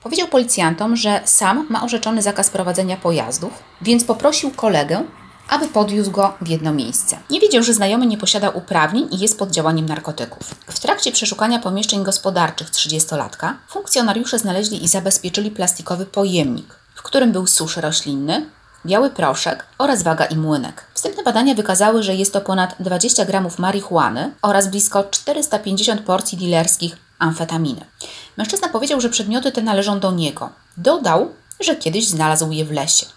Powiedział policjantom, że sam ma orzeczony zakaz prowadzenia pojazdów, więc poprosił kolegę, aby podwiózł go w jedno miejsce. Nie wiedział, że znajomy nie posiada uprawnień i jest pod działaniem narkotyków. W trakcie przeszukania pomieszczeń gospodarczych 30-latka funkcjonariusze znaleźli i zabezpieczyli plastikowy pojemnik, w którym był susz roślinny, biały proszek oraz waga i młynek. Wstępne badania wykazały, że jest to ponad 20 gramów marihuany oraz blisko 450 porcji dilerskich amfetaminy. Mężczyzna powiedział, że przedmioty te należą do niego. Dodał, że kiedyś znalazł je w lesie.